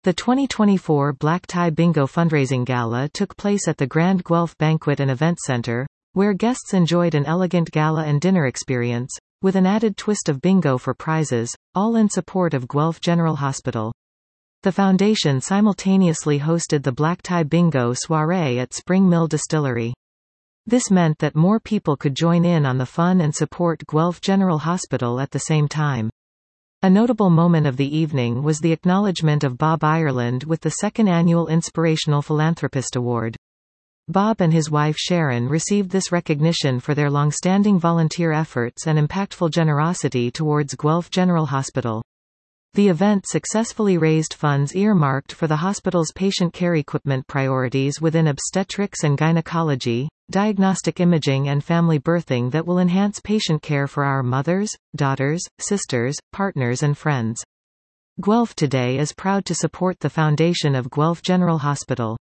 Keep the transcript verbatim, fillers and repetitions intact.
The twenty twenty-four Black Tie Bingo fundraising gala took place at the Grand Guelph Banquet and Event Center, where guests enjoyed an elegant gala and dinner experience, with an added twist of bingo for prizes, all in support of Guelph General Hospital. The foundation simultaneously hosted the Black Tie Bingo soiree at Spring Mill Distillery. This meant that more people could join in on the fun and support Guelph General Hospital at the same time. A notable moment of the evening was the acknowledgement of Bob Ireland with the second annual Inspirational Philanthropist Award. Bob and his wife Sharon received this recognition for their long-standing volunteer efforts and impactful generosity towards Guelph General Hospital. The event successfully raised funds earmarked for the hospital's patient care equipment priorities within obstetrics and gynecology, diagnostic imaging and family birthing that will enhance patient care for our mothers, daughters, sisters, partners and friends. Guelph Today is proud to support the foundation of Guelph General Hospital.